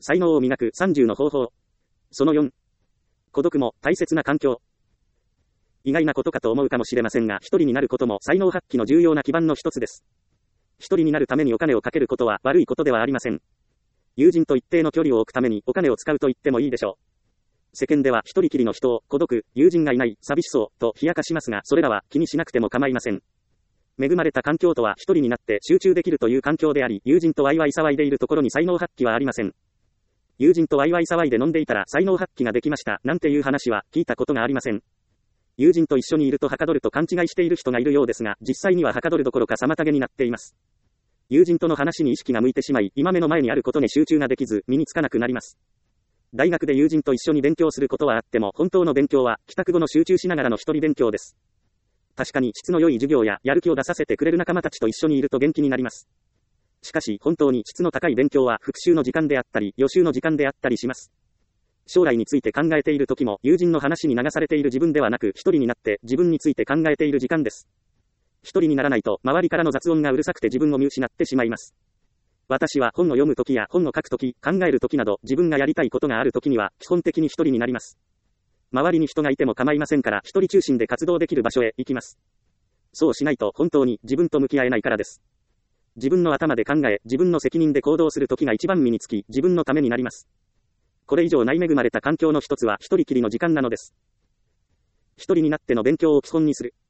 才能を磨く30の方法。その4。孤独も大切な環境。意外なことかと思うかもしれませんが、一人になることも才能発揮の重要な基盤の一つです。一人になるためにお金をかけることは悪いことではありません。友人と一定の距離を置くためにお金を使うと言ってもいいでしょう。世間では一人きりの人を孤独、友人がいない、寂しそうと冷やかしますが、それらは気にしなくても構いません。恵まれた環境とは一人になって集中できるという環境であり、友人とワイワイ騒いでいるところに才能発揮はありません。友人とワイワイ騒いで飲んでいたら才能発揮ができましたなんていう話は聞いたことがありません。友人と一緒にいるとはかどると勘違いしている人がいるようですが、実際にははかどるどころか妨げになっています。友人との話に意識が向いてしまい、今目の前にあることに集中ができず、身につかなくなります。大学で友人と一緒に勉強することはあっても、本当の勉強は帰宅後の集中しながらの一人勉強です。確かに質の良い授業ややる気を出させてくれる仲間たちと一緒にいると元気になります。しかし本当に質の高い勉強は復習の時間であったり予習の時間であったりします。将来について考えている時も友人の話に流されている自分ではなく一人になって自分について考えている時間です。一人にならないと周りからの雑音がうるさくて自分を見失ってしまいます。私は本を読む時や本を書く時、考える時など自分がやりたいことがある時には基本的に一人になります。周りに人がいても構いませんから一人中心で活動できる場所へ行きます。そうしないと本当に自分と向き合えないからです。自分の頭で考え、自分の責任で行動する時が一番身につき、自分のためになります。これ以上ない恵まれた環境の一つは一人きりの時間なのです。一人になっての勉強を基本にする。